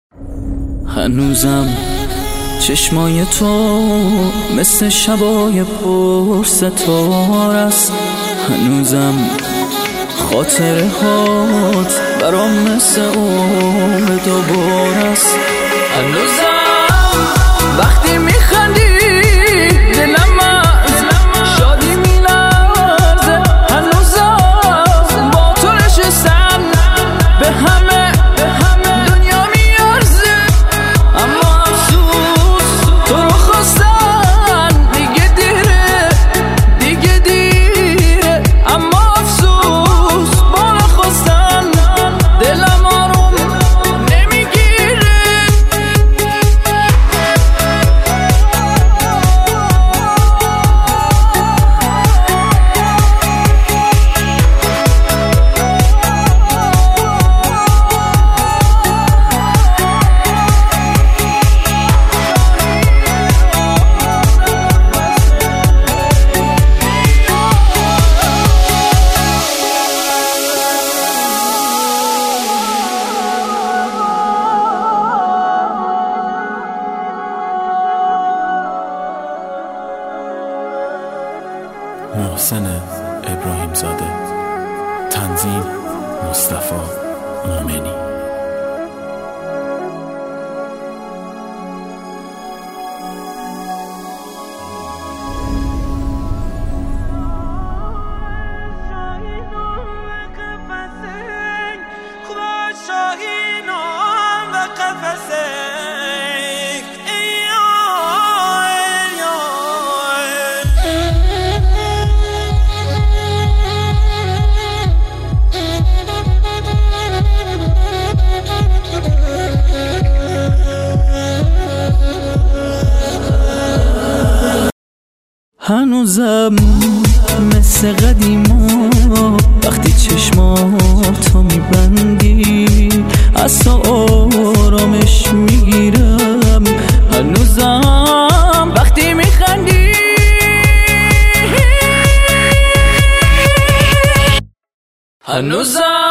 هنوزم چشمای تو مثل شبای پر ستاره است. هنوزم خاطره هات برام مثل عمر دوباره است. هنوزم وقتی میخندی دلم از شادی میلرزه. هنوزم با تو نشستم به همه دنیا میارزه. اما افسوس تو رو خواستن دیگه دیره. اما افسوس با نخواستن دلم آروم نمیگیره. محسن ابراهیم زاده، تنظیم مصطفی مومنی. هنوزم مثل قدیما وقتی چشماتو میبندی از تو آرامش میگیرم. هنوزم وقتی میخندی هنوزم